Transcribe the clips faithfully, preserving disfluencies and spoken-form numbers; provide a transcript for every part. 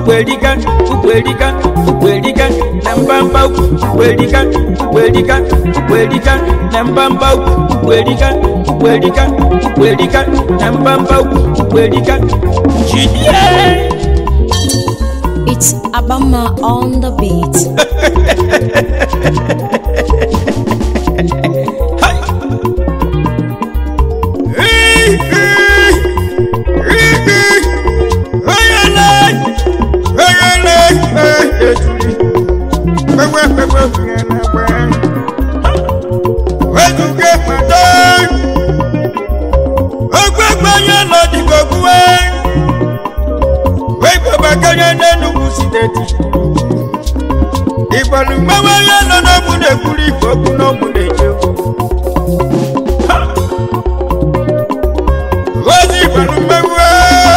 ukwelika ukwelika ukwelika na mbamba ukwelika ukwelika ukwelika na mbamba ukwelika ukwelika ukwelika na mbamba ukwelika chidie. It's Abama on the beat. Ibalu mawa ya no no mune kuri foku no mune jo. Wazi balu mawa.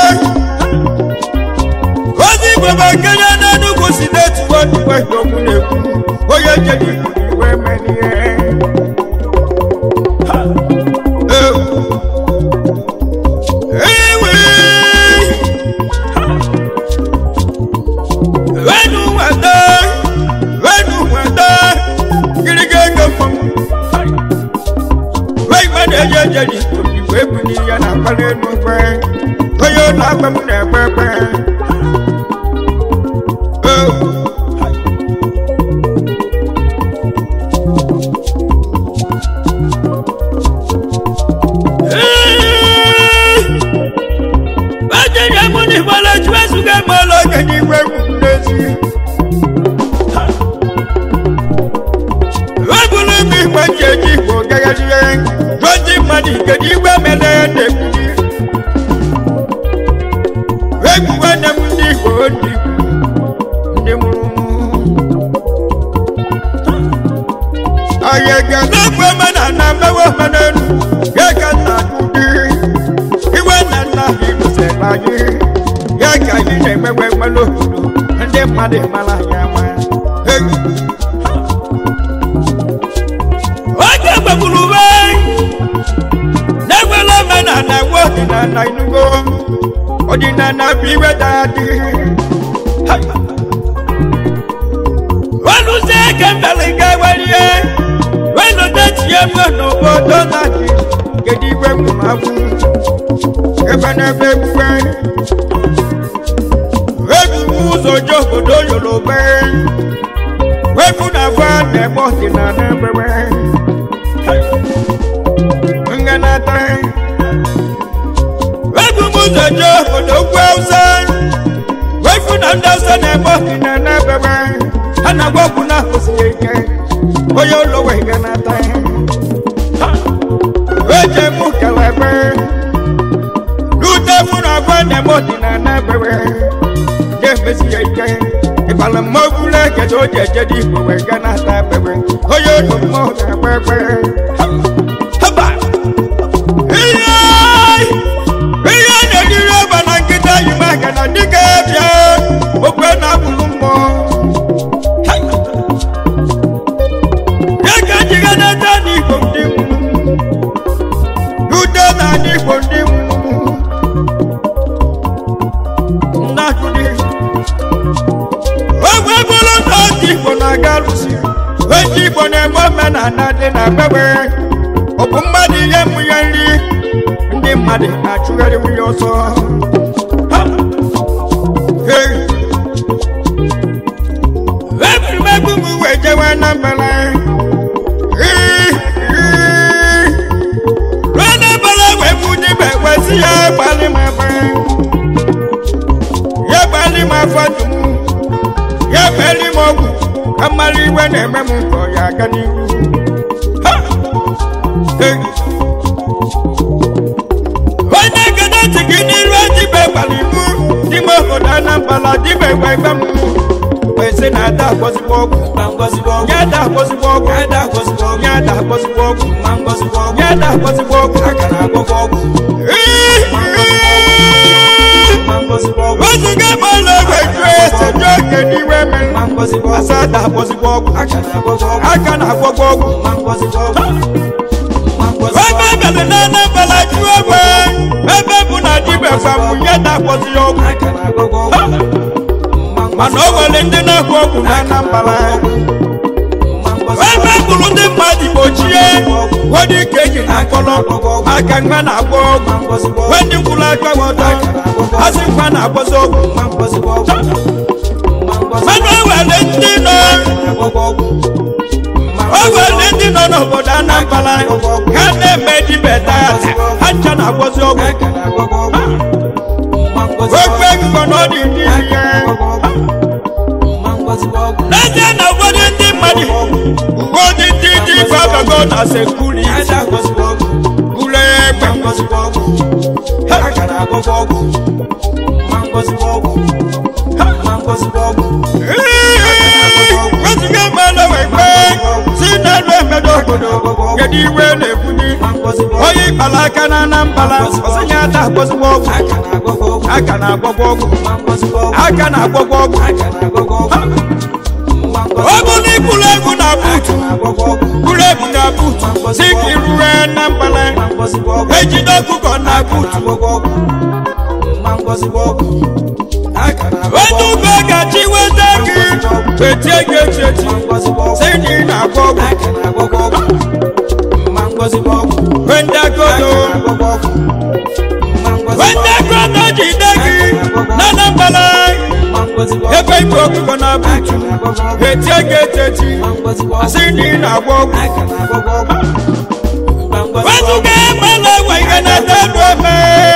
Wazi baba kanya na no go sideti watu wa no mune kuri. Oya jadi we mani e. Jadi we buni ya na pale no pe oyo na pa mu na pe pe oh ba je ya mu ni wala jwe su ga mo lo ke ni we mu nezi we bulu mi pa je ji ko ga ga ji Mani kedi we mele de kudi we kuwa na mundi kodi ndemu ayega na kwa mana na mewo manenu yega na kudi iwe na na hibu se bayi yega yine mewe malo nde made mala yama hey oje babuluwe na na wo na na inugo odina na biwe dadi walu se kembele gawariye welo dati mo no bodo na di kedi we mu mafu ebana bebuwe webu muzo jogodo yolobe webu na fa ne mo dina na bewe ngana tai Jojo for the well son. Wait for the understand and walking and never and I walk on up to see again. For your low way and a time. Roger Mukalaber. Luta for a one and walking and never. Yes, Missy again. If I'm mobile, get all your jetty for we're gonna stop ever. For your more than ever. Kana dikebya okwana bulummo hay yaka jigana tani kondim duda nani kondim na kudi wewe bolo tati kona galusi weji bone mama na nade na bebe obummadi yemu yali ndi madi na chugari wiyoso hey wewe wewe weje wana bala eh wana bala wewe dibe wasi ya bali mafa ya bali mafa ya bali mogu kamali wene memu ko ya gani ha hey wana gada tikini rati be bali mu dimo kodana bala dibe wewe Wese na da kosi bogu, mangosi bogu, ya da kosi bogu, ya da kosi bogu, ya da kosi bogu, mangosi bogu, ya da kosi bogu, akana bogu, mangosi bogu. Wese ke bala wewe se joke di wewe, mangosi bogu, asa da kosi bogu, akana bogu, akana bogu, mangosi bogu, mangosi. Wewe bala na na bala juwe, wewe buna dibe famu ya da kosi bogu, akana bogu. mana o nwere ndị na-agwọ ọgwụ na Anambra ebe bụrụ ndị mmadụ gbochie nwere ike eji na akọlọ maka mgbe na-agwọ ọgwụ nwee ndị kwụrụ aka ọtọ asị mgbe na-agwọzi ọgwụ mana o nwere ndị nọ o nwere ndị nọ n'obodo Anambra ha na-eme dibeta ha ncha na-agwọzi ọgwụ okwu ego n'ọdị ndị ihe n'ezie na ụfọdụ ndị mmadụ ụfọdụ ndị dị ife abago na sekuli bụrụ egbe weziga mmadụ wekpe si n'elu emedo obodo kedu iwe na-ebuli onye ịkpara aka na Anambra ọsịnye ata agwọzigbo ọgwụ aka na-agwọgwọ ọgwụ aka na-agwọgwọ ọgwụ ọ bụ na ikpụrụ egwu na buutu kpụrụ egwu na buutu si ka irure Anambra ejide ọkụkọ na buutu onye ugbo gachi weta gị etie gị echi echi si na ị na-agwọ ọgwụ wende agodo wende agodo jide gị na Anambra ebe ikpe ọkụkọ na buutu etie gị echi echi si na ị na-agwọ ọgwụ wezuga mmanụ enwe ihe na-ete elu eme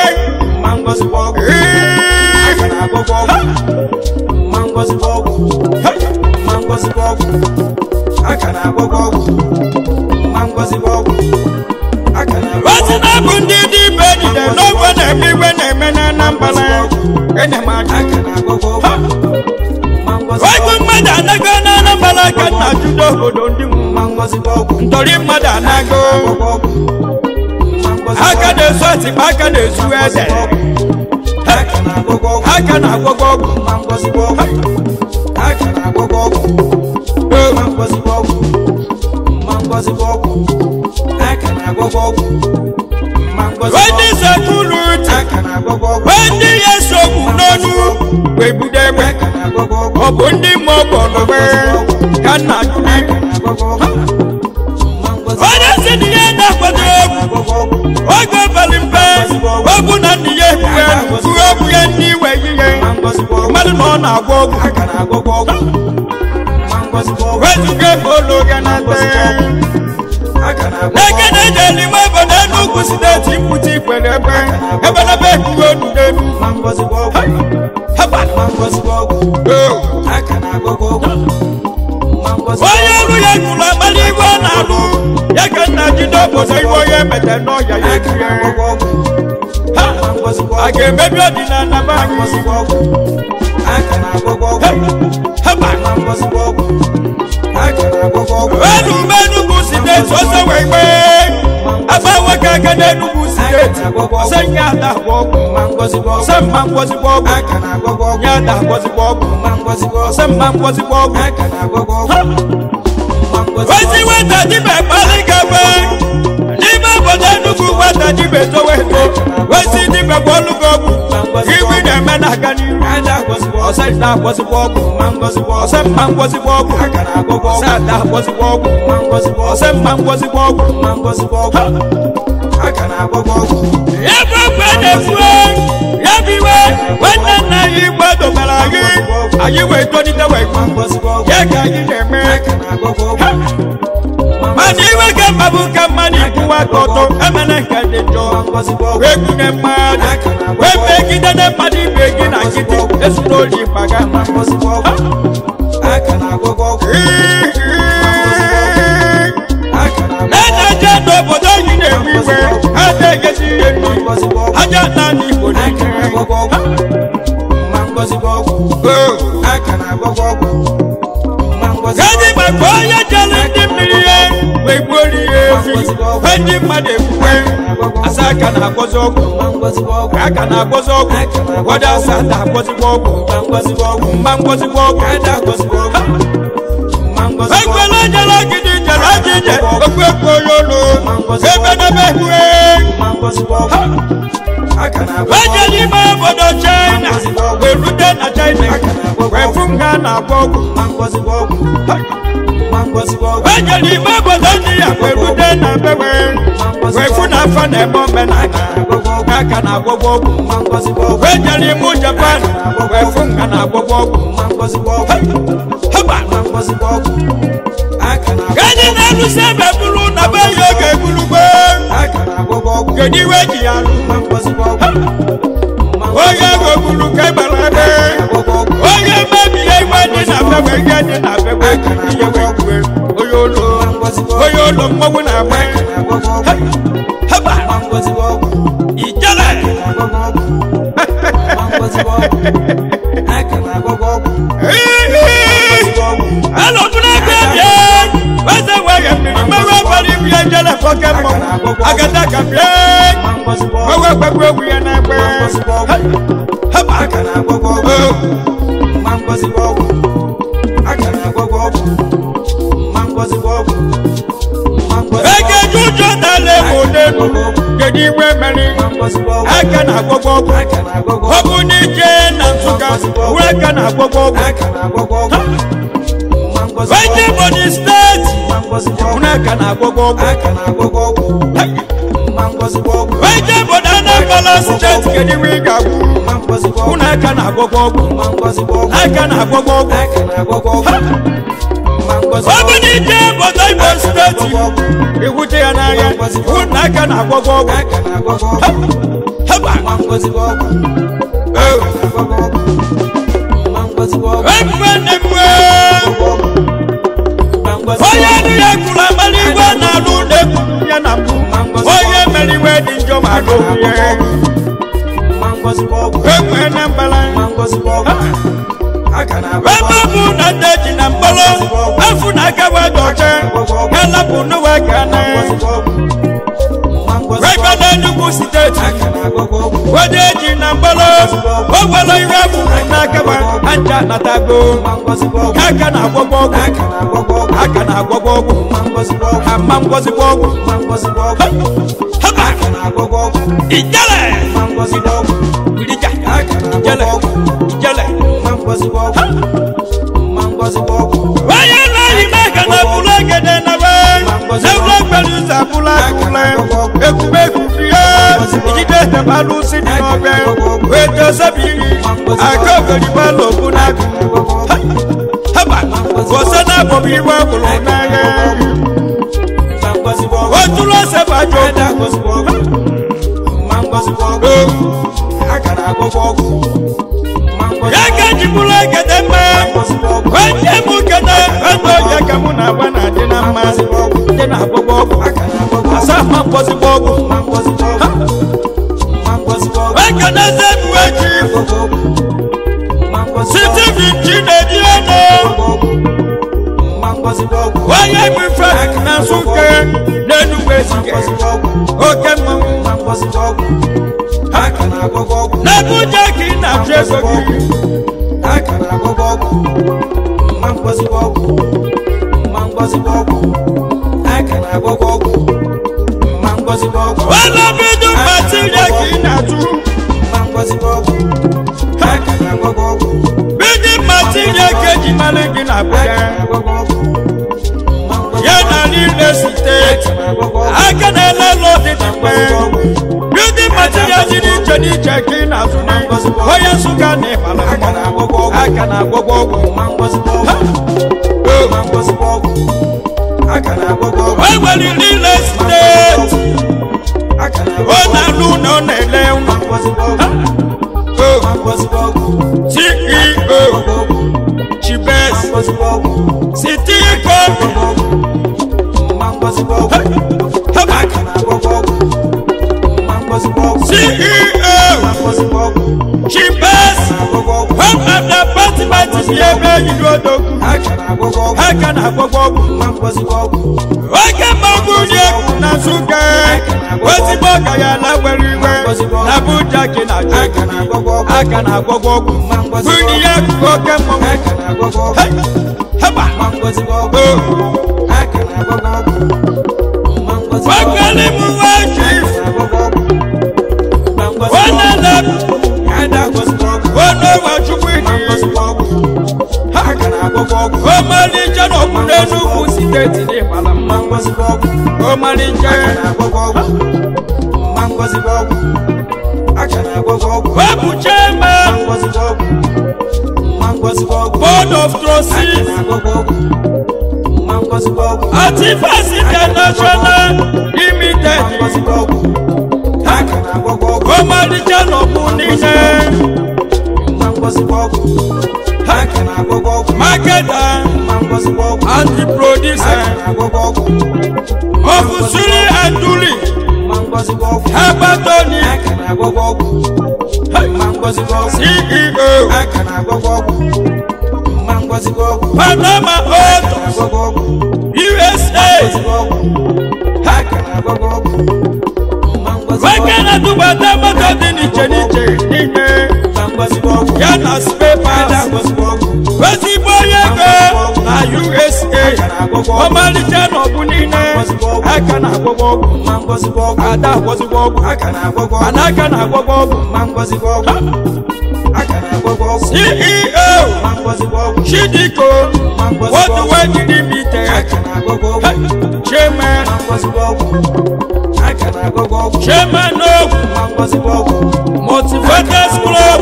wasi na bụ ndị dị ibe dide n'ofe na-eme iwe na-eme na Anambra ogu mmadụ anago na Anambra ka nna judo obodo ndị ntori mmadụ anago aka na-esu atịkpa aka na-esu eze aka na-agwọgwọ ọgwụ ndị sekulu ndị ya sogbu n'ọnụ webudo egbe ọ bụ ndị ma ọgwụ ọnọgbe ka nna onye si na ihe na-akwado egwu oge bali mpe ọgwụ na ndị ya ebuwe buru ọgwụ ya ndị iwe ihe mmadụ na ọ na-agwọ ọgwụ wezuga ebe ụlọ ya na nte n'eke na-eje n'ime obodo Enugu steeti mpụta ikwere ebe ebe n'ebe ekwuwe onu n'elu onye ọrụ ya gụrụ amali iwe ọ na-alụ ya ka nna jide obodo iwe onye emete n'ọhịa ya ekiri a ga-emebi ọdịnala be anyị enu Enugu steeti ọsọ wee gbe agbanwe ka aka n'Enugu steeti ọsọ nye ada agwọ ọgwụ ọsọ mma ngwọzigbo ọgwụ nye ada agwọzigbo ọgwụ ọsọ mma ngwọzigbo ọgwụ ozi weta dibe kpali gabe n'ime obodo Enugu weta dibe towe eto ozi dibe gwọlụgo ọgwụ iwi na-eme na-aga n'ihu ọsọ ịda agwọzigbo ọgwụ ọsọ mma ngwọzigbo ọgwụ ọsọ ada agwọzigbo ọgwụ ọsọ mma ngwọzigbo ọgwụ ya bụ okwe na-efu ya bụ iwe nwanne nna anyị gbadobara anyị anyị wee tonite wee ya ka anyị na-eme mana iwe ka mma bụ ka mmadụ ikwuwa aka ọtọ emene nke dị njọ wee gụnye mmadụ wee megide na mmadụ ibe gị na nkịtị esu n'oli mgbaga na-eje n'obodo anyị na-ewe iwe ha na-egezi ihe nri aja naanị Igbo gadi maka onye jere ndị mmiri ihe wee gbuoro ihe efi ndị mmadụ ekwuwe asa aka na-agwọzi ọgwụ aka na-agwọzi ọgwụ wada asa na-agwọzigbo ọgwụ mma ngwọzigbo ọgwụ ekwela jere gidi jere ajije okwu ekwu onye ụlọ ebe n'ebe ehue Waje ni ma bodo China we rute na China we funga na bogu Waje ni ma bodo India we rute na bewe we funa fa na bombe na aka na bogu Waje ni mu Japan we funga na bogu Haba Gani na lu sebe bulu na be yoge bulu be Gani weji ya lu Oye go bulu ke balabe Oye baby ye wani na bebe gani na bebe Iye wewe Oyolo Oyolo mwabu na be Haba Ijale Hello Blackbeard Wasa waya Mwa pali biya jala Pokemon Agata kambiye Mwa kwekwe wiya na kwe Haba Mangozi wogu Akana wogu Mangozi wogu Ege jujo dale modenu Gedi we meri Akana wogu Wogu ni jena suka Wakana wogu Waje body state Unakana wogu Waje bodana balance state Gedi we gagu Unakana wogu Akana wogu Wogu ni jena body state Iwute anaya Unakana wogu Haba Wemwene mwe Oye ni ya kula maliwe na lunde ya na mbu Oye meliwe di njoma doye Wemwene mbala Wemwabu na teji na mbolo Wafu na kawa doche Kala punu wakane Wekane nuku siteti Wadeji na mbolo Wawala iwafu na kawa Anja na tago Kaka na wabogu Kaka na wabogu Hamamgozi bogu Haba Ijale Ilija Ijale Ijale Waya la imeka na bulege dena we Zewla kweluza bulakule Beku beku fiye Ijide tebalu sini nobe Weto sabiri Akoko di balo bunaku Haba Kosana bobi wa buluna ye Otulo seba joda Yaka jibula gedeme Wende mukene Endo yaka muna wana dina mazi Dina bobo Asa mambozi bobo Weka na zebu weji Siti vijine diene Waye mwifak na suke Nenu wezike Oke mwu Nabuja ki na jesogi Wala bidu matiria ki na tu Bidi matiria keji malegi na buga Yana lile state Akana lelo ditipe Bidi matiria jini jeni cheki na tuni Oye suga ni malegi Akana gogogo Wewe lile state Ona luna nelew C E O Chibes City Coffee C E O Chibes Home of the party party Yebe Yidodoku Hakana Gogogu Wake Magu Yeku Nasuke Wasiboka ya la weriwe Nabuja kina cheki Hakana Gogogu Wini Yeku Goke Mogu Haba Wakali Muwaji Wana n'ugwu steeti dị mara mma ọmalịcha wepụ chairman board of trustees Artifacts International Limited ọmalịcha n'ọbụ niile marketer and the producer of Suri and Duli Habatoni C E O Panama Autos U S A Wakana Dubata Matadi Niche Niche Nime Yana Spepers Wesiboyego na U S A ọmalịcha n'ọbụnine aka na-agwọgwọ ọgwụ ada agwọzigbo ọgwụ mana aka na-agwọgwọ ọgwụ C E O Chidiko Worldwide Limited Chairman Chairman of Motivators Club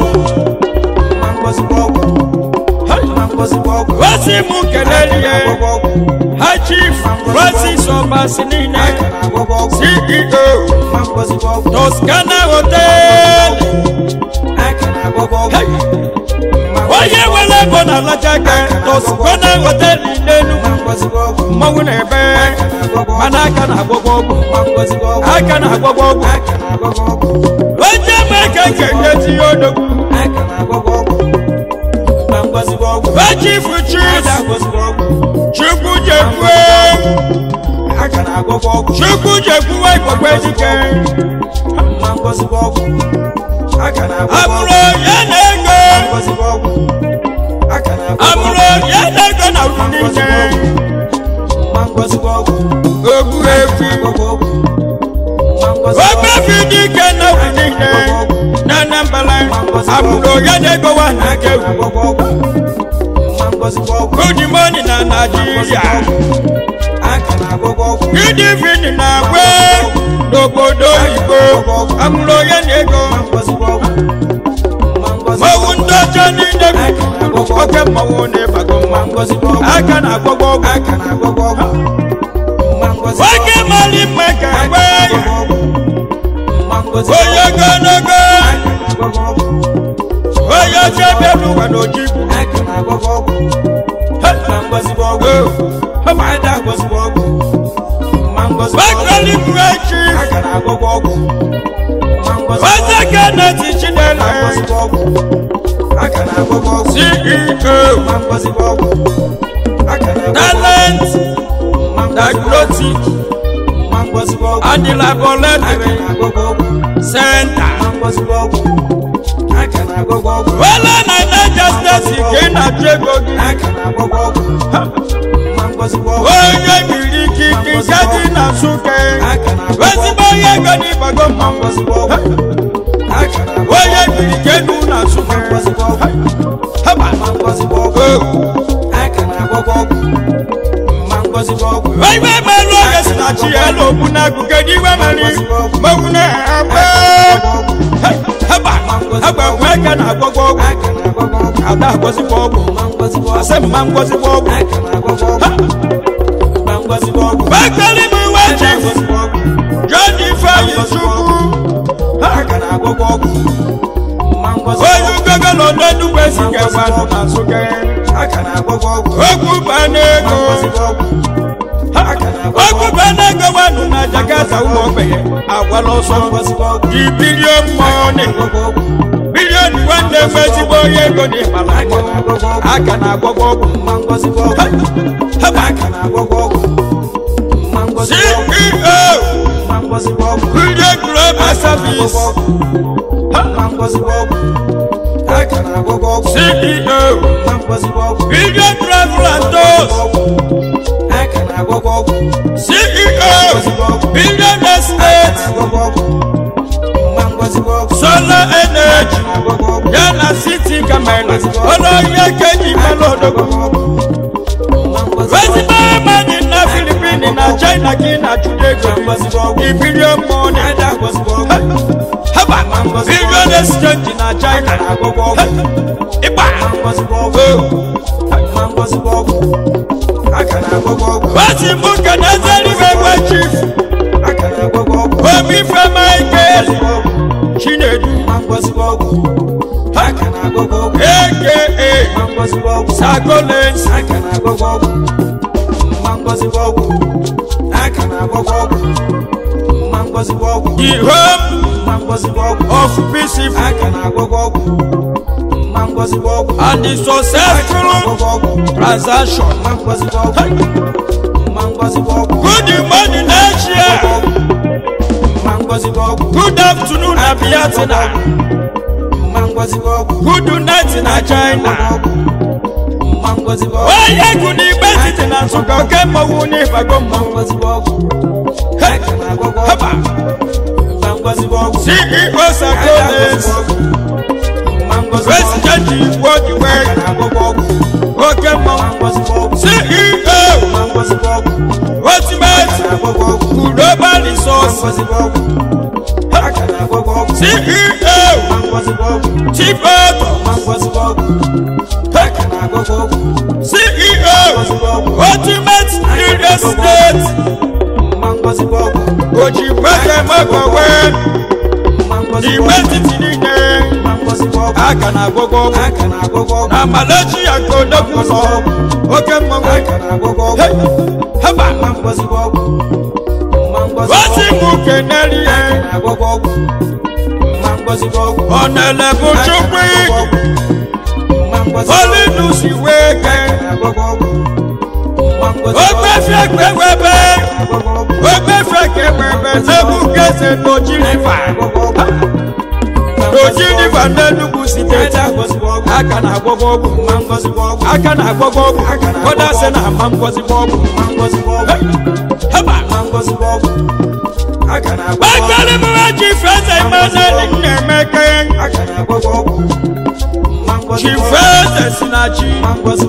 Wasimu Kenelie High Chief Francis Obasinine C E O Toscana Hotel Oye wele bona lajaka Toscana Hotel Nenu Mmanwu na-ebe mana aka na-agwọgwọ ọgwụ aka na-agwọgwọ ọgwụ oche meke kenye ti odogwu Chief Chief Chukwu Jekwe Chukwu Jekwe Ikpokwe Dike Aburo Yenego Aburo Yenego na Udinike Ogu Efi Ogu Efi Dike na Udinike na Nambala Aburo Yenego wa na Kewu Good morning na Nigeria Good evening na we Obodo Igbo Amụrụ onye na-ego Mmanwụ ndị ọcha niile oke mmanwụ na-ebago mmanwụ aka na-agwọgwọ ọgwụ Nwoke mali mma ka we onye ogologo onye ọcha bịara ụwa n'ojibu Bakali Mwechi Wazaka Nati Chinele C E O Talent Diagnostic and the Laboratory Center Wala na Niger State again at Jegogi Onye miliki kikati na suke Wesibo yego ni bago mambo Onye miliki nu na suke Haba Wewe melu yesi na chielo Muna kukediwe mali Muna hape Haba Haba weka na gogo Ada gozi gogo Ase mangozi gogo Bakali Mwechi Johnny Faye Chukwu Oyu gaga lodo duwe sike wano na suke Ogu banego Ogu banego wano na Jakarta umobe Awaloso Di billion money Billion wande mezi boye goni malako Aka na gogo Haba C E O Billion Global Service C E O Billion Travel and Tours C E O Billion Estate Solar Energy Yana City Kamela Olo Yekeji Malodogo Wesiba na gị na-achụda ego ibirion money haba billion exchange na China ịgba wasi mụ ka na ezeribe gwe chief omi fema ike Chinedu aka Sagolens the home of peaceful and the successful transaction. Good morning, Asia. Good afternoon, Abiyatina. Good night in China. Why I could invest it in a soccer game of one if I go C E O Sagolens President what you wear okay C E O Ultimate Global Resource C E O Chief C E O Ultimate Real Estate Oji Maka Maka the entity name Akana Gogo na Malaysia go no okay Mongo hey haba Wasi Mukeneli Onele Buchukwi Oli Nusi Weke Ogbe Fekwe Webe Ogbe Fekwe Webe Zebu Kese Noji River Noji River Nenugu Siteta Akana Gogo Akana Gogo Koda Sena Mangozi Bogu Haba Bakali Mwaji Fese Imane Nemeke Chifese Sinachi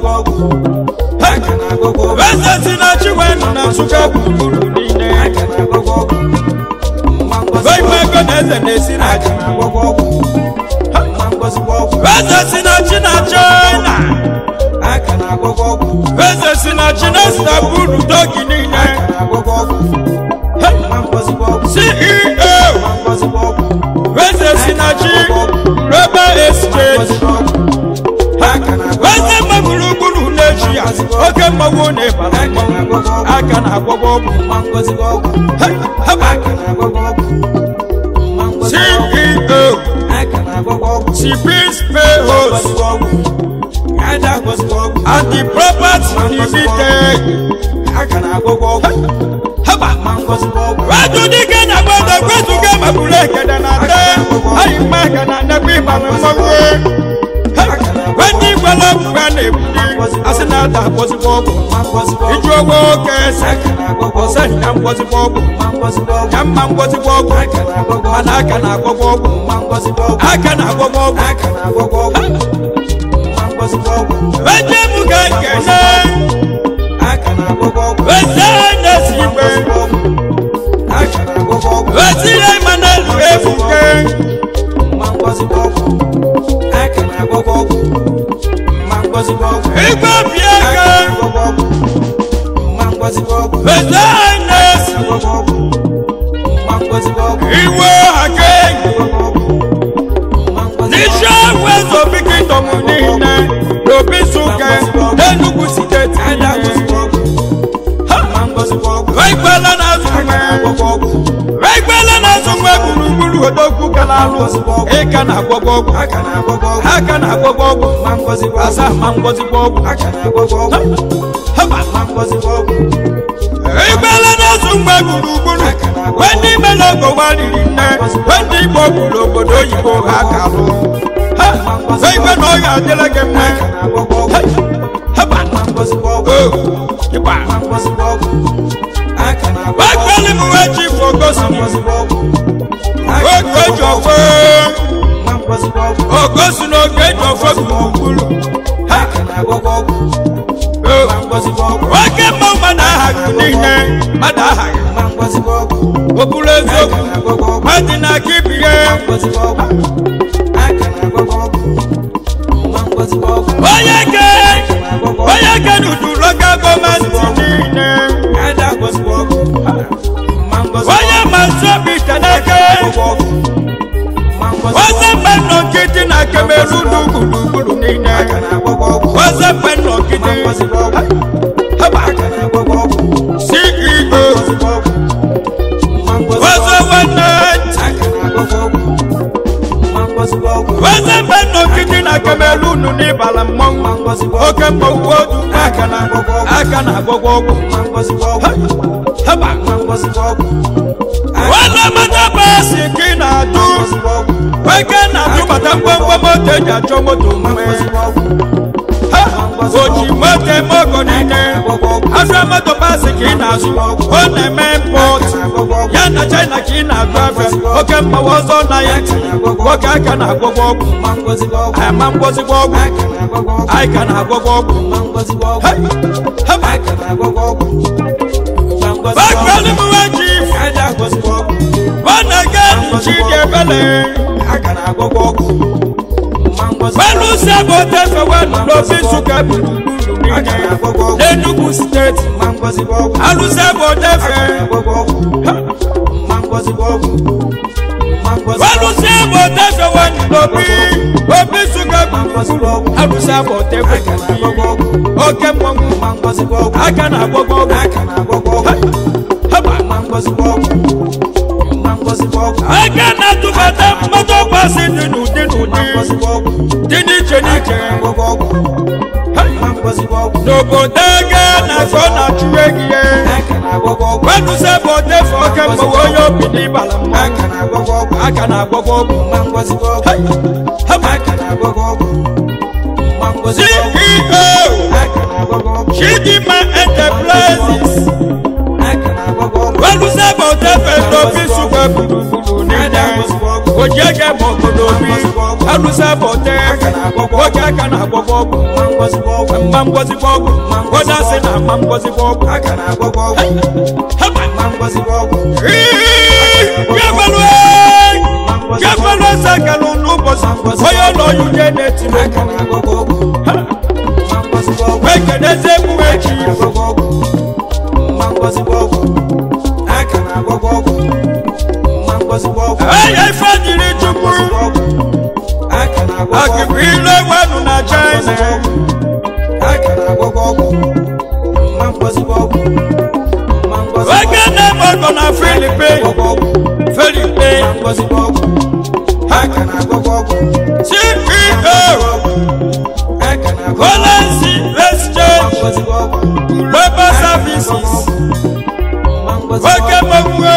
Fese Sinachi Wenu na Suka Bukuru Nine Vemeko Neze Nesinachi Fese Sinachi na China Fese Sinachi na Staburu Toki Nine C E O Fese Sinachi Global Exchange Wese Maguru Guru Nechia Oke Magone Balako Akana Gogo C E O Sipis Payos and the property limited Akana Gogo Wadu Dike na Bada Kwetu Gama Buleke Danate Ayi Magana Nabi Bamawe When you go up, when you as another was a bob, it drove a case. I said, I'm was a bob, Yamman was a bob, and I can have a bob, I can have a bob, I can have a bob. When you get I can have a bob, when I can have a bob, when the man was a bob, I can have a bob. Igba Biaka Bezanes Iwo again Nisha Wezo Biki Tomunine Robisuke Enugu State Ragbala Nazume Ragbala Nazume Guru Odoku Kanalu Ekana Gogo Akana Gogo Asa Mangozi Gogo Haba Mangozi Gogo Ragbala Nazume Guru When the Melogo Wali When the Bogu Lobodo Yibo Hakalu Ragbala Oya Delegame Haba Mangozi Gogo Yiba Mangozi Gogo Bakali Mwaji Fogosi Ogojo Fo Ogosi no Gejo Fo Kulu Hakana Gogo Wake Mama na Hakunine Madaha onye ke onye ke n'udu local gọọmenti niile onye masobi teneke wọ́sẹ̀ pẹ̀lú kìtì na Cameroon gburugburu niile wọ́sẹ̀ pẹ̀lú kìtì C E O wọ́sẹ̀ wẹ́nẹ̀ wọ́sẹ̀ pẹ̀lú kìtì na Cameroon ní balamọ́ oke mọ̀wú ojú akana akana gbogbo wọ́n lọ mọ́tò bẹ́ẹ̀sì kí na dùn. Weke na tubata ngwongwo moto eji achọ moto mgbe oji moto mogo niile afịa moto basi ka ị na-azụ ọ na-eme import ya na China ka ị na-azụ afịa oke mgbawa ọzọ na ya nwoke aka na-agwọgwọ ọgwụ ama mgbozigbo ọgwụ anyị ka na-agwọgwọ ọgwụ bakwali mwe chief ọ na-aga chidi ebele pẹ̀lú sẹ́bù tẹ́fẹ̀ wẹ́nu ló fi súnkẹ́ bùrùbùrù nìyẹn lẹ́nugu stéètì alùsẹ́bù tẹ́fẹ̀ pẹ̀lú sẹ́bù tẹ́fẹ̀ wẹ́nu ló fi omi súnkẹ́ bùrùbùrù alùsẹ́bù tẹ́fẹ̀ oke mọ́mú akana gbogbo akana tubata mọ́tò pàṣẹ nínú dínú dínú iche n'iche n'obodo ege na-afọ na chụrụ egihe wenu sebe otefe oke mgbawa onye obi n'ịbala mma aka na-agwọgwọ ọgwụ C E O Chidima Enterprises wenu sebe otefe n'obi sụga gburugburu n'ịnya ojege mọ̀gbọ̀dọ̀bí alùsàbọ̀tẹ́ oge aka na agbọgbọ ọgwụ mma mgbọzigbo ọgwụ wọ́dà sí na mma mgbọzigbo ọgwụ kẹfẹlú ẹsẹ kẹlú n'ụbọchị onye ụlọ yunye na-eti wekedeze emume echi eye ife jiri chukwu akibile wenu na China wege na-emọgọ na Philippines Philippines C E O Currency Exchange Global Services wege mọgwuo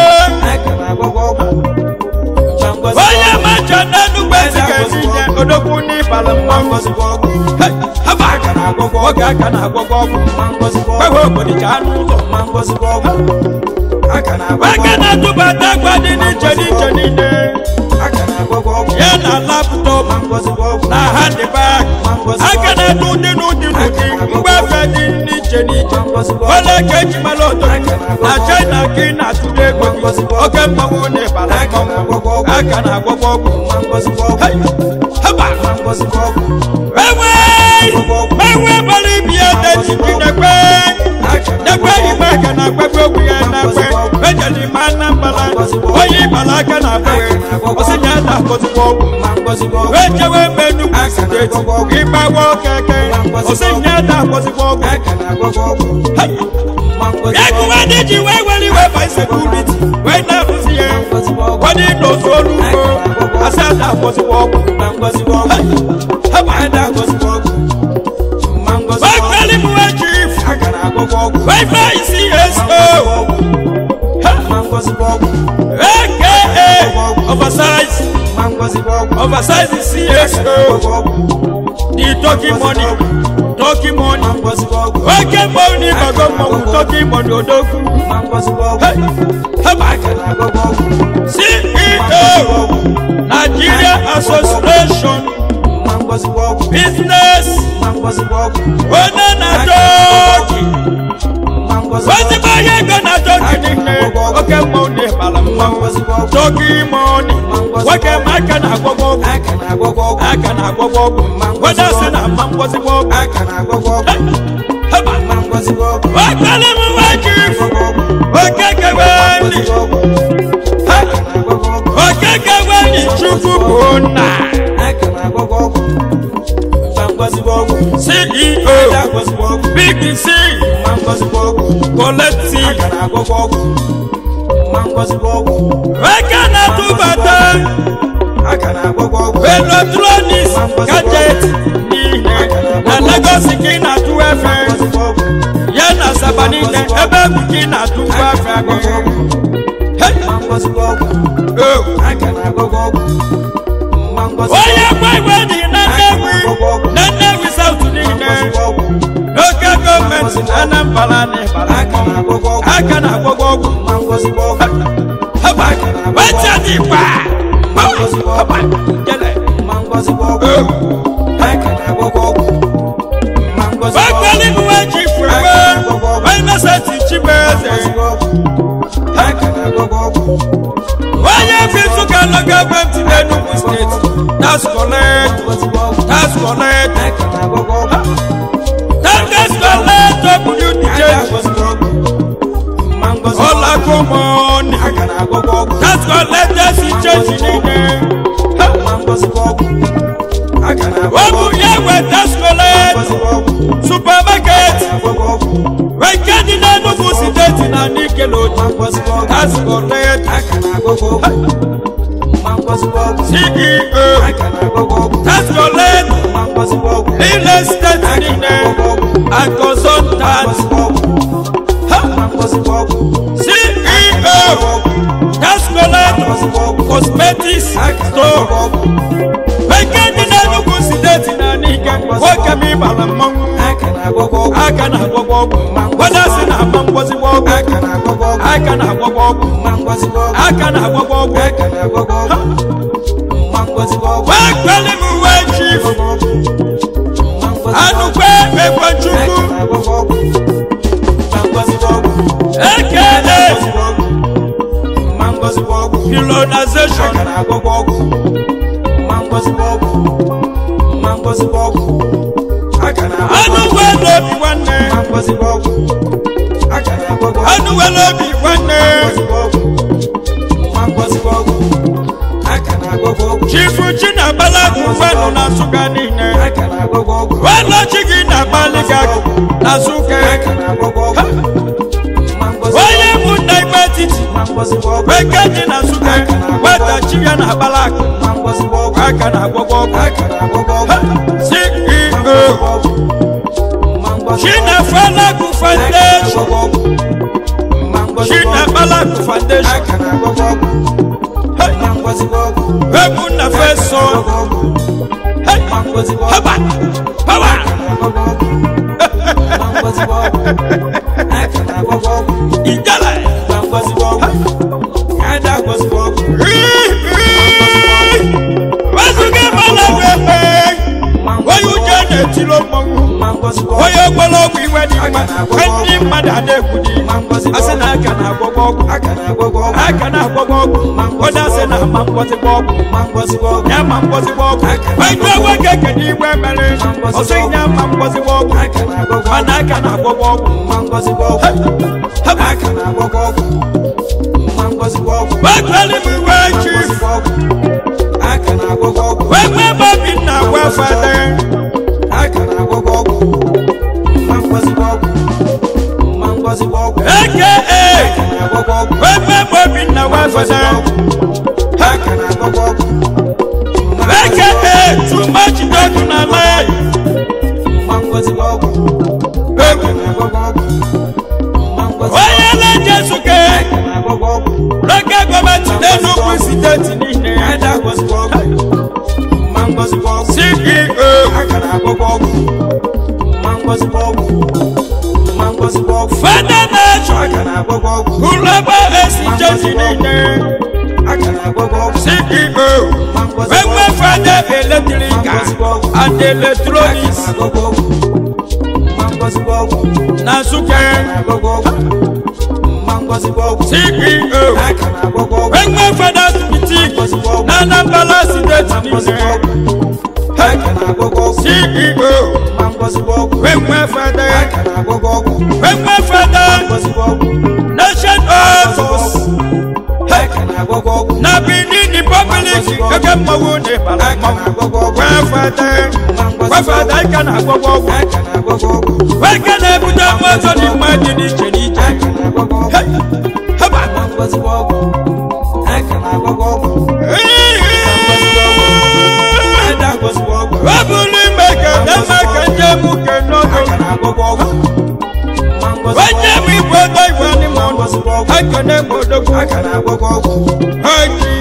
onye macha n'enugbe zigazinye odogwu n'ịbala mmanwụ haba aka na-agwọgwọ oge aka na-agwọgwọ ọgwụ kwewe ogbodija anụ ụlọ aka na-atụbata agwa dị n'iche n'iche niile ya na laptọpụ na handbag aka na-edu ụdị n'ụdị n'ụdị mgbafe dị n'iche n'iche ole ka eji mara odo na China ka ị na-atụrụ ego gị oke mmanwụ n'ịbala mmanwụ aka na-agwọgwọ ọgwụ haba enwe enwe bara ibi ya dejiji nekwe nekwe ime aka na-agbagbe ogwu ya na-akwe ejeli ime Anambra onye ịbala aka na-akwe osinya na-akpọzikwa ọgwụ ejewe mbe Enugu steeti ịgbawa okeke osinya na-akpọzikwa ọgwụ yakuwa diji wee weli wee by security wee na-arụzi ya wadị n'ozu olu ugbo asa na-akpọzikwa ọgwụ bakwali mwe chief wifi C S O aka oversize oversize C S O the talking money talking money oke money bago money talking money odogu C E O Nigeria Association Business Ona na toki Wazima yego na toki nine oke money bala mmanwụ Togi money, wake a man can I go, I can I go, I can I go, what does it have? Man was it walk, I can I go, man was it walk, I can never watch you, okay, I can go, C E O, Big C, Colette, I cannot do better. I cannot go. Electronics, gadget, the Lagos Kina to F M. Yana Sabanine, Ebe Kina to F M. Hey, oh, I cannot go. Why am I ready? None we sell to Nina. Local government in Anambalane, I cannot go. I cannot go. What's your deep? That's correct. That's correct. That's correct. All I come on. That's correct. That's it. Change it. That's correct. Supermarket. Right, get in a new city in a nickel. That's correct. C E O. That's correct. Real estate and consultants. C E O. That's correct. Cosmetics store. Right, get in a new city in a nickel. What can be Balamon? I cannot go. What does it have? Was it walk? I cannot go. I cannot go. I cannot go. I cannot go. Why call him away, chief? I don't pay what you do. Okay, colonization. I know where they be one day. I know where they be one day. Chief Uchina Balaku Fano Nasukani. Well, not chicken at Balika Nasuka. Why you would divert it? Where can you Nasuka? What the chicken at Balak? I can have a walk. I can have a walk. C E O. China Balaku Foundation. China Balaku Foundation. I can have a walk. Webuna feso, hey, haba, haba. Ijala, ada was walk. Wasuke malawepe, wayu jene tilo mongu. Wayu bolo biwedi ma, kani madade kudi. Asena kana gogo, akana gogo, akana gogo. Oda sena mambozi gogo, mambozi gogo. Ya mambozi gogo. Wayu wake kedi wemele. Osenya mambozi gogo, akana gogo. Anakana gogo, mambozi gogo. Haba akana gogo, mambozi gogo. Wakwali biwechi, akana gogo. Wewe babi na wafade, akana gogo, mambozi gogo. A K A Wewe Bobby na wafada A K A Too much dog na life Oya la Jesuke Loka goma tine nuku siteti nine C E O Father Nation Kulaba esi jazine C E O Wewe Father Electrica and Electronics Nasuke C E O Wewe Wengwe Fathers Boutique na Anambra State niile. C E O Wengwe Fathers Wengwe Fathers Nation Office na Benin Republic keke mmawu ne bala Wengwe Fathers Wengwe Fathers kana gogo Wengwe na buja mozo ni maji ni cheni Hey haba Wabuli meke demeke njemu ke nogo Wanye mi bodo iwani mono Akane bodo ku Haji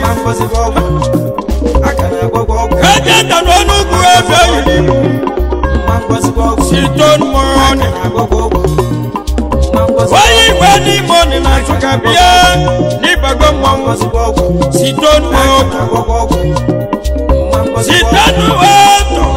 Kaje tanonu ku efe ilimu Siton mone Wayi wani mone na chukabia Ni bago mwangu Siton mone Siton mone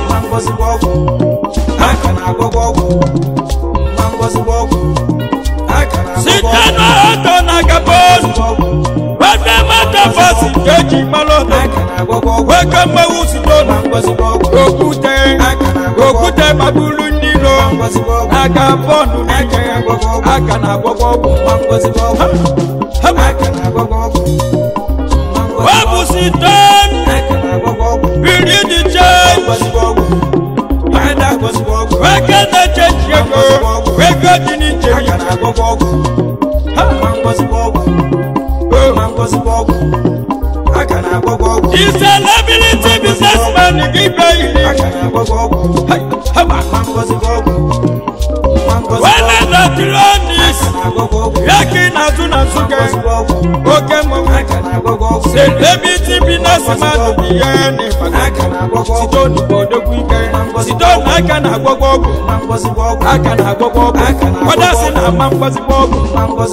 Sitano ato na gabon Waka mata fasi keji malono Waka mawusi dono Okute Okute babulu ndilo Na gabonu neke Aka na gogo Wabu siton Bili di chay Waka na change yako Waka dini change He's a liability businessman Give me When I not run this Yaki na tuna suke Oke mo Celebrity businessman Biyane Sidoni bodo kwike Sidoni aka na gogo Aka na gogo Wada sina mambozi bogo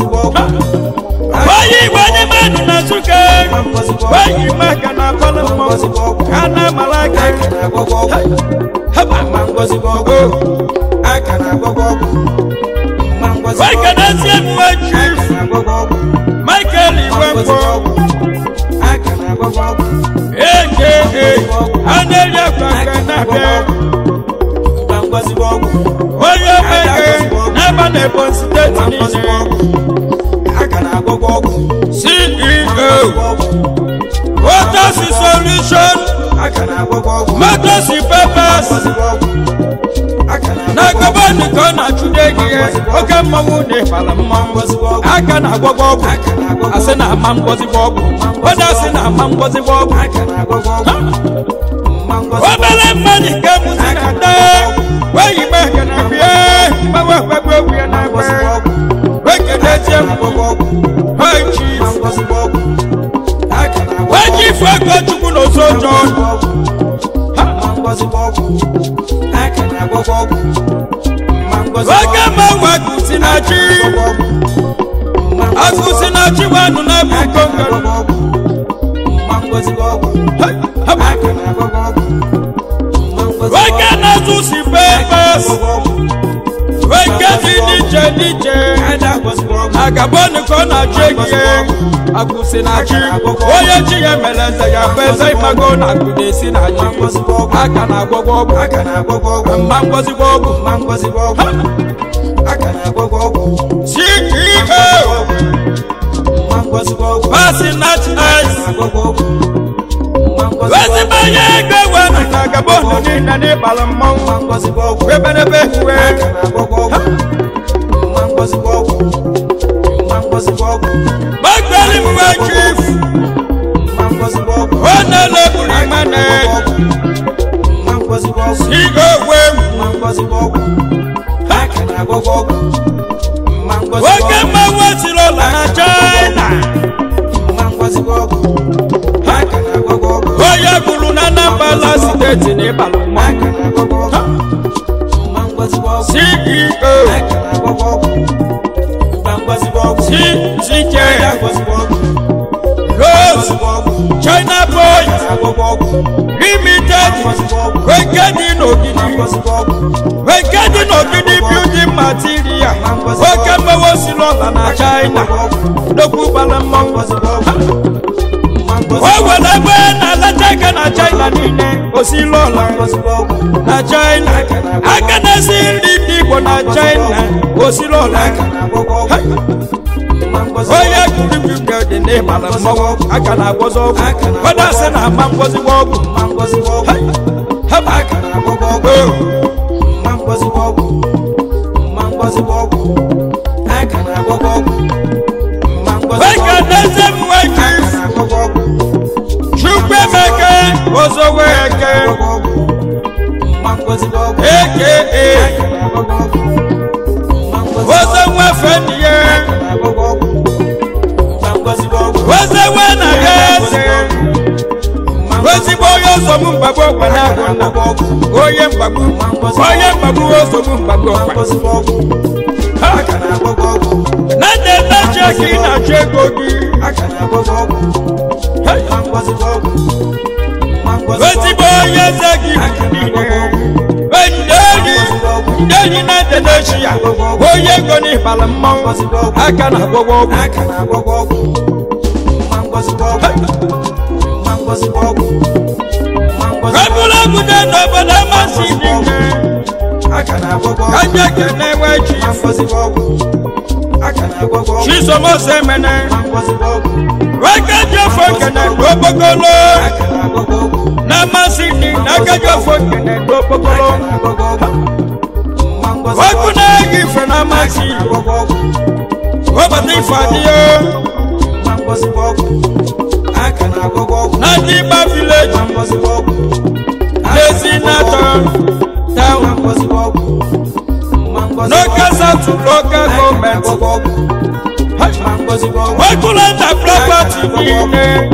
Wayi wani manu na suke Wayi maka na kola mo Kana malaka Haba mangozi bogo Aka na gogo Waka na siya mwa chief Michael Iwembo Eke e Anelia kwa kanade Oyo meke Neba nebo state nine C E O Water Solution Matters Papers Nakabani kona chudegi Oke mawune palama Akana gogo Asena mamgozi gogo Wada sina mamgozi gogo Wabele mani kemu zinade Weyi meke na biye Mawe webwe uye na be Weke neje mgogo Hey chief Weji fweko chuku no sojon Wake mawe kusinachi Akusinachi wanu na bukonga Wake na zusi papers Wake dinije nije Agaboni kona chekie Akusinachi Oye chiye meleze ya pesa imago na kudesi na ji Aka na gogo Mangozi gogo C E O Passing not ice Wezi baye gwe na Gabon ni na ne balamo we bene be we Bagbali mwa chief Ona le buri mane Sigo we Wake mawe silo la China Oya gulu na Anambra State ni baluma C E O C C J Rose China Boy Limited Wekedi no gidi Wekedi no gidi building material Wake mawe silo la na China Doku balama were ebe na-alacha aka na China niile osila ọla na China aka na-esi nri ndị Igbo na China osila ọla onye gụrụgụga dị n'ịbala mmọnwụ aka na-agwọzi ọgwụ kwada sị na ama ngwọzigbo ọgwụ weka n'eze m weki Chukwu Emeka Ozoweke aka Ozo nwefe ndị ya Ozo nwe na ya eze ozigbo onye ozogbu mgbagbu ọkwa na-agwa onye mgbagbu onye mgbagbu ozogbu mgbagbu ọkwa na ndeta cheki na-achụ ego gị ozigbo onye eze gị ndị enyi na ndelechi ya onye ego n'ịbala mmanwụ aka na-agwọgwọ ọgwụ ebula obodo n'obodo amasị dị kaja kene wechi Chisomose mene wekaja fokene n'okpokolo na amasị dị n'akaja fokene n'okpokolo wakụ na-egi ife na amasị obodo ife adịyo na Dimba village Desinator town local south local government Wakulanda property nile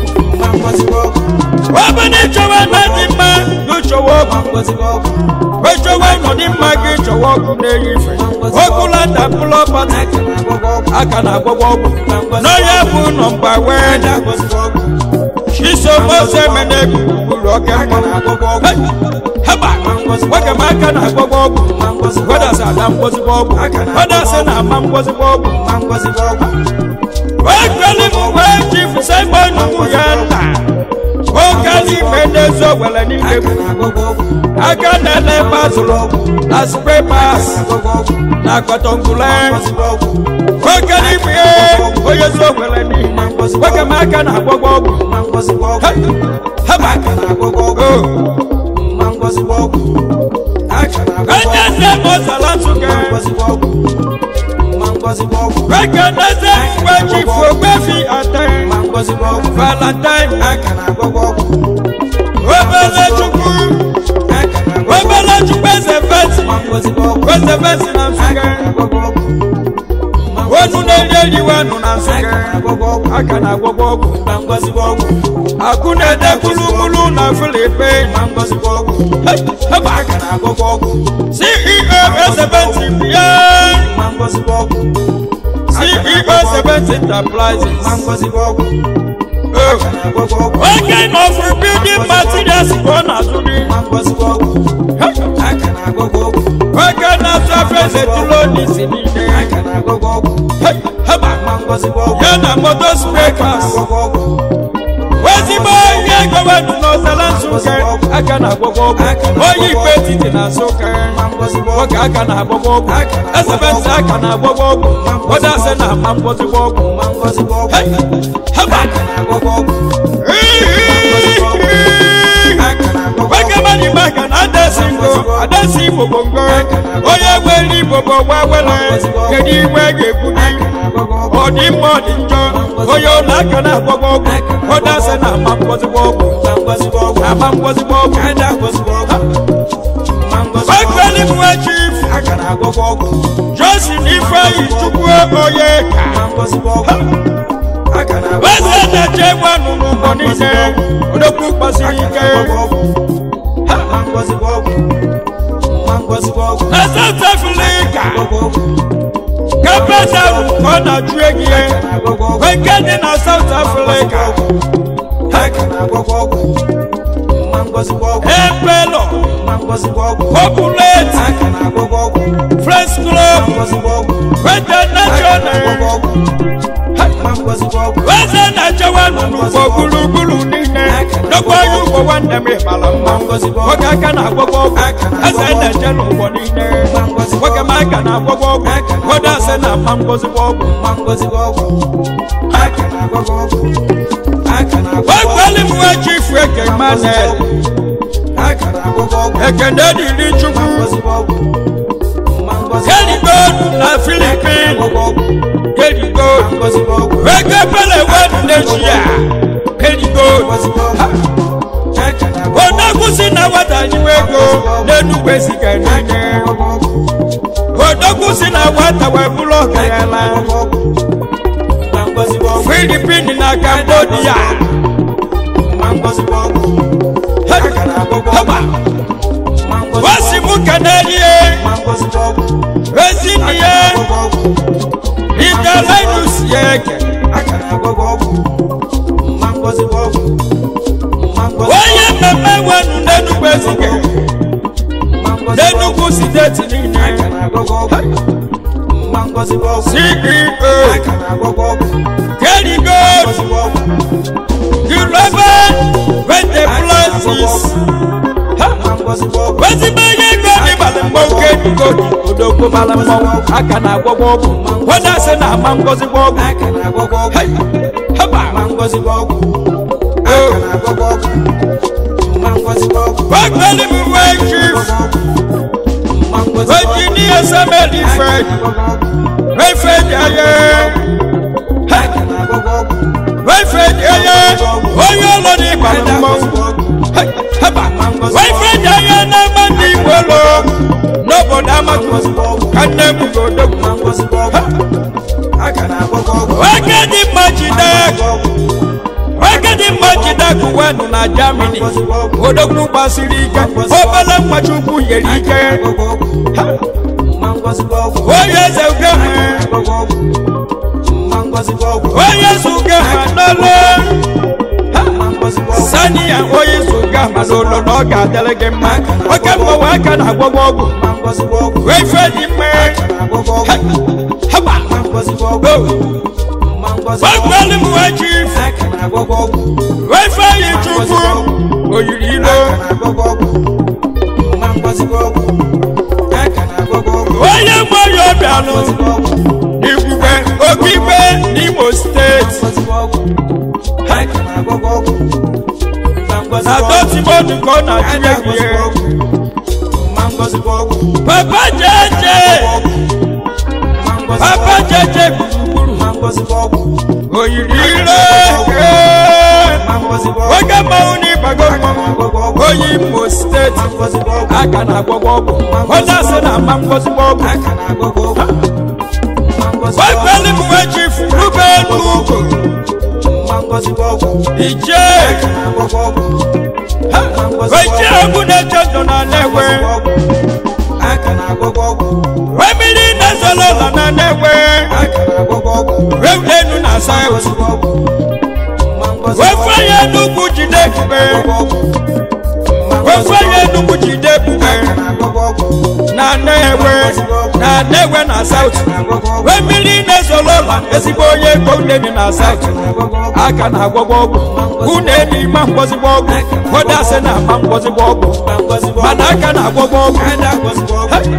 Wabani chowa na Dimba Nuchowoku Wechowa no Dimba Gichowoku Neyife Wakulanda property Akana Gogoku No yabu number one Chisomose mene kukuloke Haba Waka maka na gogoku Wada sa na mbozi bogu Wada se na mambozi bogu Wakali mwe chifu Simon Muyanda Wakali menezo wala nile Aka nene bazulo Na spray pass Na kotongule Wakali mwe Oyezo wala nile Waka maka na gogoku Haba Kanya sebo salansuke Recognize Wachi Fobefi Ate Valentine Webele Chukwu Webele Chukwu Eze Fesi Eze Fesi na Nsuke Wonu na-eri wanu na Nsuke Aka na gwogwogu Akune de kulumulu na Philippines Haba aka na gwogwogu C E O Eze Fesi Bien C E O Seventh Enterprises What kind of building materials gonna do me? What kind of surface to load this in the Yana motors breakers Where's the boy? Yeah, go and know the land sugar. I can't go go. Oh, you bet it in a soccer. What I can have a walk. As a man, I can have a walk. What I said, I'm going to walk. Hey, how about Wakamani Makan, I dancing go, I dancing for Bongo. Oh, yeah, well, you go, well, can you wear a good Oh, the morning, John. Oh, you're not gonna walk. Oh, that's an amount was a walk. Amount was a walk, and that was a walk. Wakani mwa chief, I can have a walk. Just in if I took work, oh, yeah. Where's that J1 who money there? The book was in South Africa. Kapata on a drag here. When getting a South Africa. Empelo. Populate. Fresh Club. International. Where's that J one who nwanne m ịbala mma nwoke aka na-agwọgwọ ọgwụ eze na-eje n'ụgbọ niile nwoke m aka na-agwọgwọ ọgwụ nwoke ase na mma ngozigbo ọgwụ gwakwali m nwa chifu eke Emmanuel ekene dịrị Chukwu Kerigold na Philippines Kerigold eke pele wedu n'Asia Kerigold odogwu si na nwata nyiwe ego n'Enugu Ezike niile odogwu si na nwata wee bụrụ ọgaranya Philippines na Cambodia wasi mu kanarie Ezinie Italinus yeke Oye meme wenu n'Enugu Ezike n'Enugu Steeti niile C E O Kerigold You love when the places Wezibeye godi balimboke Godi odoko balimbo Aka na gwogwo ọgwụ Wada se na ama ngozigbo ọgwụ Hey Haba Wakweli mwe chief Wejini esemeli fred Wefred aye Wefred aye Oyo lodi balimbo Hey Haba Wefred aye na mandi wolo Nobo damatu Kane mugodo Wakedi majida Wakedi majida kuwenu na Germany Odognu basirika Obala machukwu yerike Oye zeugeme Oye zugema nolo Sani ya oye zugema nolo Noga delegema Wakembo waka na gwogwogu Wefedi me Haba Wakweli mwe chief Wefe Chukwu Oyirilo Oye mwoyo biano Igwe Okigwe n'Imo State Adoti modu kona tiyegiye Papa Jeje Papa Jeje Oyirilo Oge mauni bago Oyimo State Aka na gwogwo ọgwụ Oda se na ama ngozigbo ọgwụ Wakweli mwe chief Ruben Ugo Ije Ije ogu na-echezo na Nnewe Wemiri na-ezolola na Nnewe Wewdenu na South Wefe ya Enugu jide kube Wefe ya Enugu jide kube Na Nnewe Na Nnewe na South Wemiri na-ezolola ezigbo onye kondeni na South Aka na gwogwo ọgwụ Uneni ma ngozigbo ọgwụ Koda se na ma ngozigbo ọgwụ Mana aka na gwogwo ọgwụ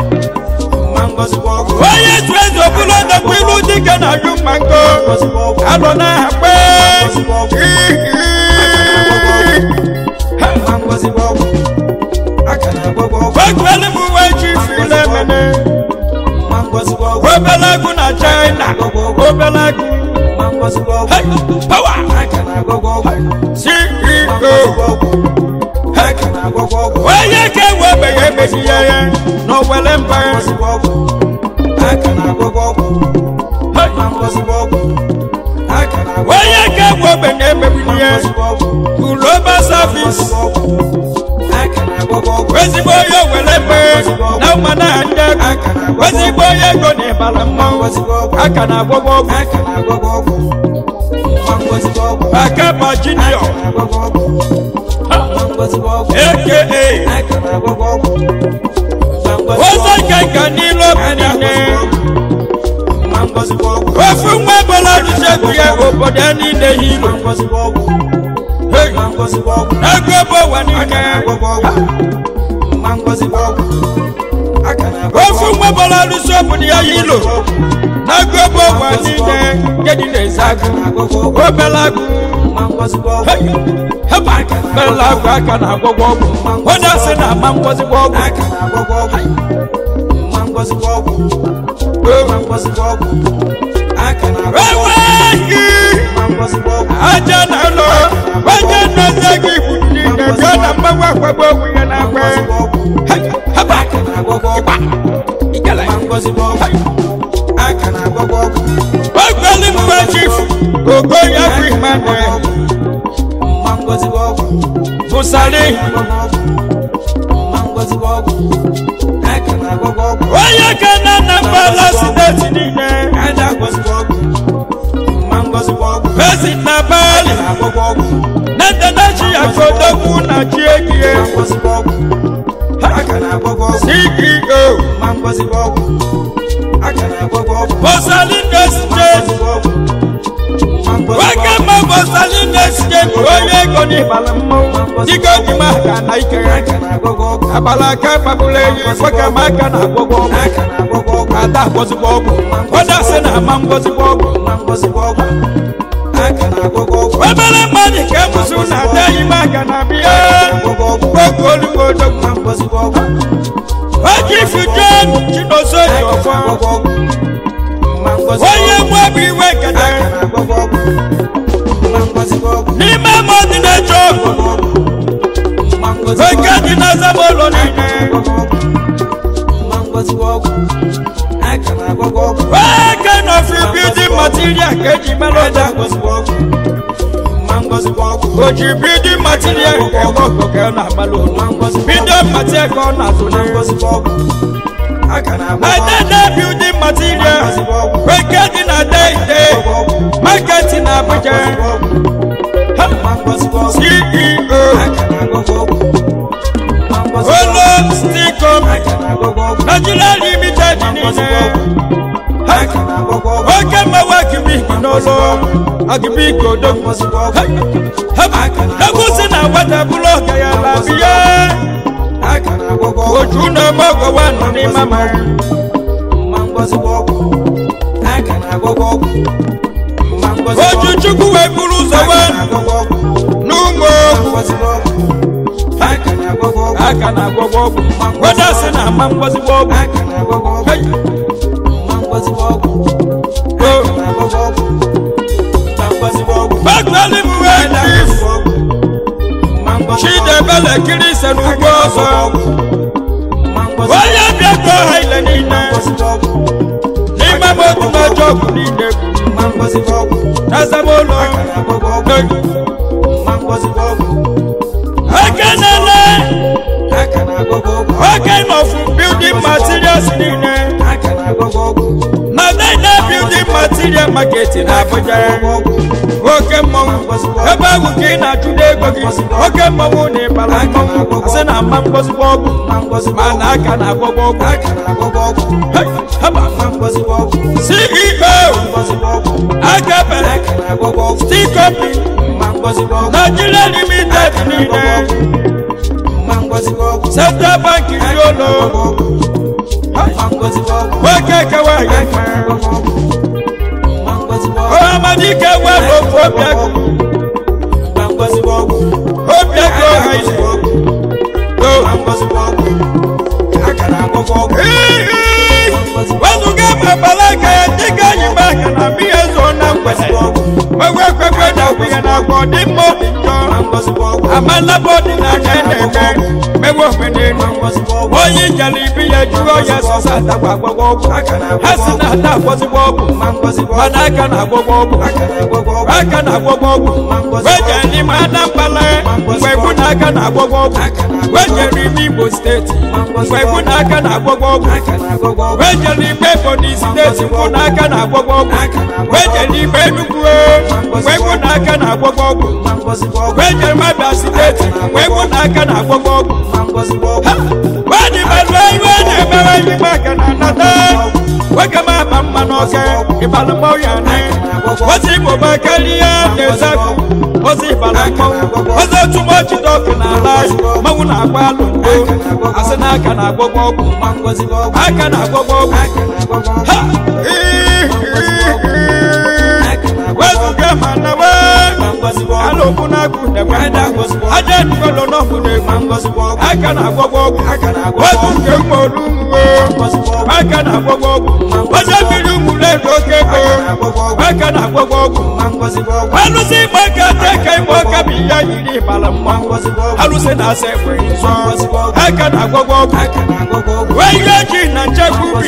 Oye trezo bulo na kwilu dike na yumango Alo na hakwe Wakweli mwe chief ile mene Webelagu na China Webelagu Hey, power C E O Oye ke webe yebe siye No wele mpe Oye ke webe yebe siye Global service Wezigbo yo wele mpe Na umana hande Wezigbo ye goni balammo Aka na gwogwo Akaba Junior A K A Oza kaka nilo kanine Wafu mwebola rushe kuye obode nide hilo ego bụ ụwa niile ofu nwa bọrọ alụsị obodo ya yilo n'ego bụ ụwa niile gedi na-eze agụ obere agụ bela agụ aka na-agwọgwọ ọgwụ onye asị na ama ngwọzigbo ọgwụ enweghị aja na ụlọ onye nnazi gị bụ niile bịa na mgbanwe akwagbo onwe ya na-agba ogbeli mgbe chief ogo ya bụ Emmanuel bụsari onye ka na Anambra steeti niile ezi na Bali na ndanachi ya kodokwu na chi egie C E O Bosalines State wake ma Bosalines State onye ego n'ịbala mmọnwụ dịka ojima aka na ike abala aka kpabụla eyi wake ma aka na agwọgwọ ọgwụ ada agwọzigbo ọgwụ onye asị na ama ngwọzigbo ọgwụ obere mmadụ ka emụsụ na ada yi ma aka na bịa oge olugbo odogwu oji John Chinoso Jọfọ onye mwebu iwe nketa n'ime mmadụ na-eche ọgwụ oge dị na Zabolo niile oge nọfi building material ka eji mere ọja oji building material ka ebe ọkụ ka ọ na-agbalụ building material ka ọ na-azụ Adana building material weke dị na Deide market na Abuja C E O Olo Sticom Nigeria Limited niile oke mmawa Agibiki n'ụlọ Agibiki odogwu egwu si na nwata bụrụ ọga ya na biya ojú na mọ́gọ̀ wà nù ní mama ojú chukwu wee buru ụzọ wee n'ụmụ aka na agwọgwọ ọgwụ weda sị na ama ngwọzigbo ọgwụ bakwali m wee chief Chidebele kiri ise n'ugbo ọzọ onye bịakọ ha ile niile n'ime motu n'ọjọ ọgwụ niile na Zabolo ekenele oke nọfu building materials niile na Naina building material market na Abuja oke mmọnwụ ebe ahụ ka ị na-achụda ego gị oke mmọnwụ na ịbara mmọnwụ asị na ama ngwọzigbo ọgwụ ma na aka na agwọgwọ ọgwụ C E O Agape Steel Company Nigeria Limited niile Central Bank Yolo nwoke kewa ya Amadike wa lo obiago obiago haise o wazuga mabalaka ya dịka yimba ka na biya zo na ngwese wewe kwekwe na wiya na agwọ dị mma obi njọ amala bọdị na aka na-eme mewe omenelu onye njala ibi ya jụọ ya sọsa atakwa agwọgwọ ọgwụ ha si na ata agwọzigbo ọgwụ mana aka na agwọgwọ ọgwụ aka na agwọgwọ ọgwụ weje n'ime Anambra mgbe egwu na aka na agwọgwọ ọgwụ weje n'ime Igbo steeti mgbe egwu na aka na agwọgwọ ọgwụ weje n'ime Ebonyi steeti mgbe na aka na agwọgwọ ọgwụ weje n'ime Enugu mgbe egwu na aka na agwọgwọ ọgwụ weje Abia steeti mgbe egwu na aka na agwọgwọ ọgwụ wadị malụ iwe na-emewe anyị maka na nata Wakama Mama Noke, Ibalamoyane, was it Bobakaria, Nezaku, was it Balamo, was there too much talking and lies, Mauna Balu, Asanaka, Bobo, I can have Bobo, well, come on away, Hello, Punaku, the weather was I didn't follow no good, I can have Bobo, I can have Bobo, I can have Bobo, what's up with you? I can have Bobo, I will see my cat, I walk up here, I will say, I say, I can have Bobo, I can have Bobo, where you're Jin and Jacob,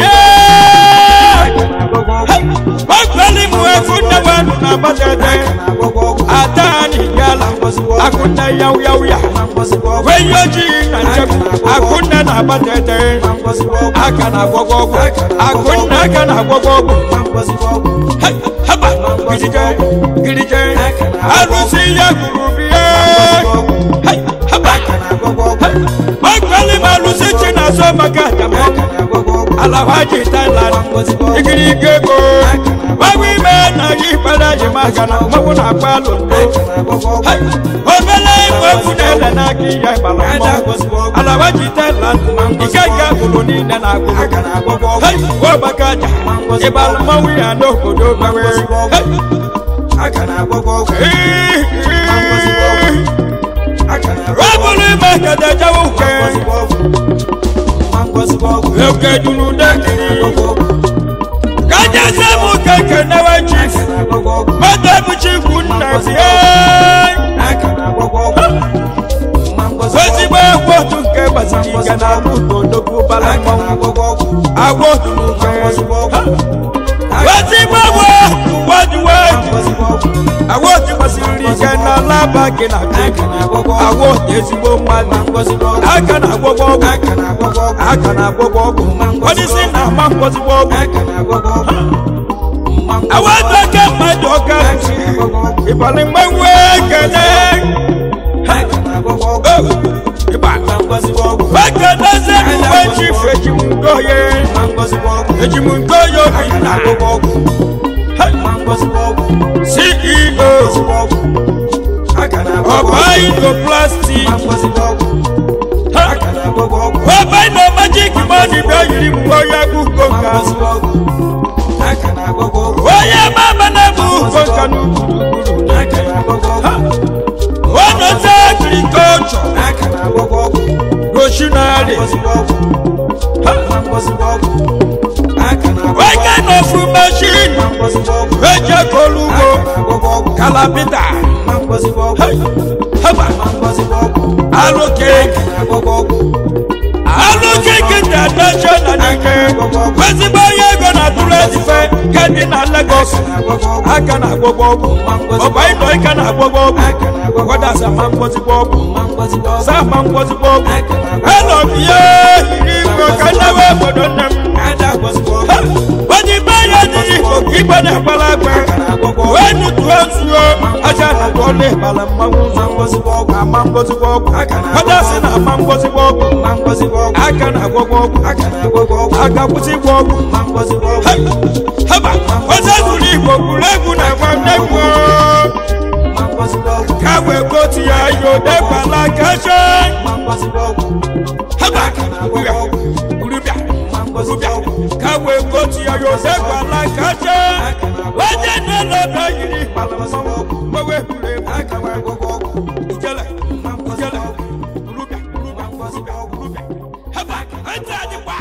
Atani yala, akuna yau yau ya. Weyoji na jabu, akuna na batete. Akana gogo, akuna akana gogo. Hey, haba, gidije, gidije. Alusi ya kurubiye. Hey, haba, hey. Makwali malusi china so makata mo. Alawaji Thailand, igiri gego. Wawi mena yipada jimagana, mabuna palo. Hey, obele mwafunele na kiya balamo. Alawaji Thailand, ikaya kuloni nena kulo. Hey, wabakaja, ibalamo we ando kudo bawe. Hey, akana gogo. Hey, wabule makada jawuke. Yoke dunu dekiri. Kaja samu keke na wachis. Madamu chikuna siye. Wezi ba watu nke basika na luto doku balamo. Awotu nuke. Wezi ba watu wadu wadu. Awotu basika na laba kina kina. Awotu yesibo mali. Akana gogo. Akana gogo. What is in a man was I want to get my dog. If I let my work I can say when she fetch you go here. Let you go your C E O. I can buy the plastic. I buy no magic money, but you will go. Oh, yeah, Mama Nabu, what does agriculture? Roshinari. Why can't I food machine? Raja Kolugo, Calabita. Hello, cake. Hello, cake international. Where's the boy gonna do it? Get in a Lagos. I can have a bob. Oh, I know I can have a bob. What does a man was a bob? Some man was a bob. Hello, yeah, you can never put on them. And that was bob. But the man did keep on a palabra. When you close you, I shall not go live. Balam was a bob. A man was a bob. What does a man was a bob? I can have a bob. I can have a bob. I can put it bob. Man was a bob. Haba, what's that to leave? Level never never. Can we go to your never like a shine? Haba, can we go to your never like a shine? Why did you not know you need Palama? But we put it back and we go. Haba, I tell you.